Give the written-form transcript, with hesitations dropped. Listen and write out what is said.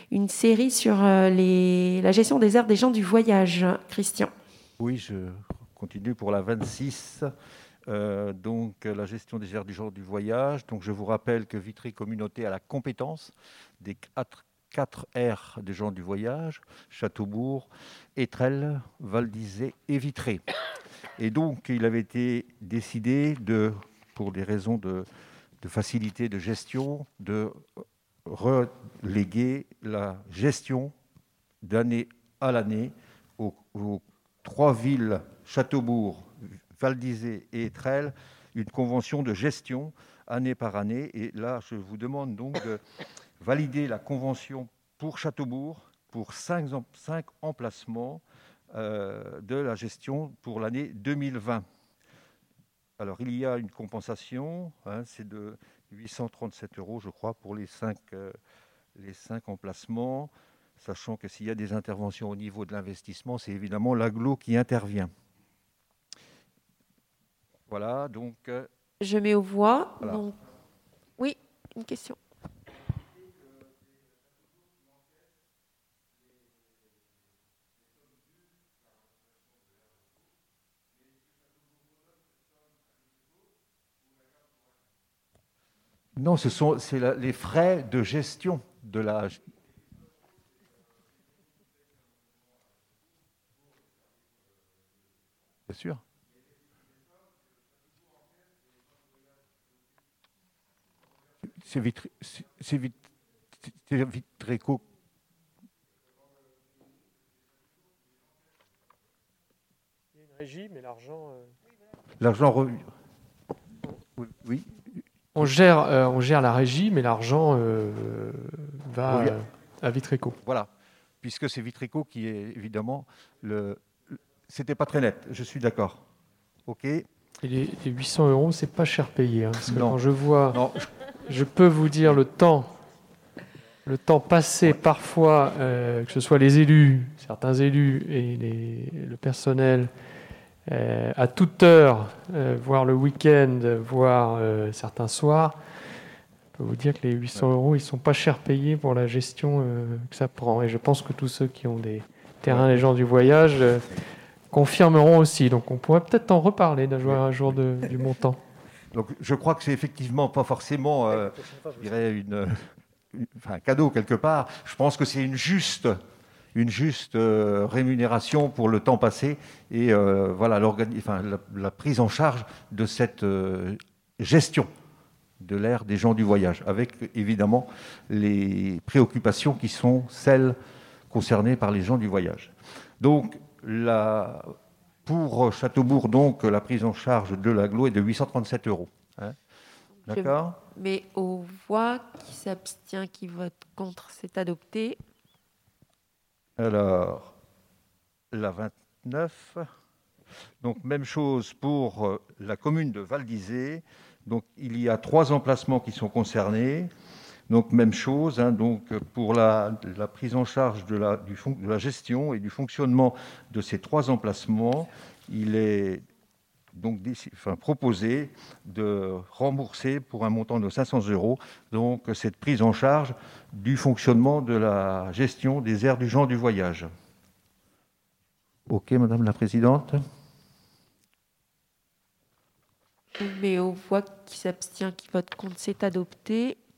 une série sur la gestion des aires des gens du voyage. Christian. Oui, je continue pour la 26. Donc, la gestion des aires du genre du voyage. Donc, je vous rappelle que Vitry Communauté a la compétence des quatre aires des gens du voyage: Châteaubourg, Étrelles, Val d'Isée et Vitré. Et donc, il avait été décidé pour des raisons de facilité de gestion, de reléguer la gestion d'année à l'année aux trois villes, Châteaubourg, Val d'Isée et Étrelles, une convention de gestion année par année. Et là, je vous demande donc de valider la convention pour Châteaubourg pour 5 emplacements de la gestion pour l'année 2020. Alors, il y a une compensation, c'est de 837 €, je crois, pour les 5 emplacements, sachant que s'il y a des interventions au niveau de l'investissement, c'est évidemment l'agglo qui intervient. Voilà, donc... Je mets aux voix. Voilà. Donc... Oui, une question. Non, c'est les frais de gestion de la... Bien sûr. C'est Vitreco. Il y a une régie, mais l'argent... L'argent revenu. Oui. On gère la régie, mais l'argent va à Vitreco. Voilà, puisque c'est Vitreco qui est évidemment C'était pas très net, je suis d'accord. Ok. Et les 800 €, c'est pas cher payé. Parce que Non. quand je vois... Non. Je peux vous dire le temps passé parfois, que ce soit les élus, certains élus et le personnel, à toute heure, voire le week-end, voire certains soirs. Je peux vous dire que les 800 €, ils sont pas cher payés pour la gestion que ça prend. Et je pense que tous ceux qui ont des terrains, les gens du voyage, confirmeront aussi. Donc on pourrait peut-être en reparler un jour du montant. Donc je crois que c'est effectivement pas forcément, je dirais, un cadeau quelque part. Je pense que c'est une juste rémunération pour le temps passé et voilà la prise en charge de cette gestion de l'aire des gens du voyage, avec évidemment les préoccupations qui sont celles concernées par les gens du voyage. Donc pour Châteaubourg, donc, la prise en charge de l'agglo est de 837 €. D'accord ? Mais aux voix, qui s'abstient, qui vote contre, c'est adopté. Alors, la 29. Donc, même chose pour la commune de Val d'Isée. Donc, il y a 3 emplacements qui sont concernés. Donc, même chose, donc, pour la prise en charge de la gestion et du fonctionnement de ces 3 emplacements, il est donc proposé de rembourser pour un montant de 500 € donc cette prise en charge du fonctionnement de la gestion des aires du gens du voyage. Ok, Madame la Présidente. Mais aux voix, qui s'abstient, qui vote contre, c'est adopté.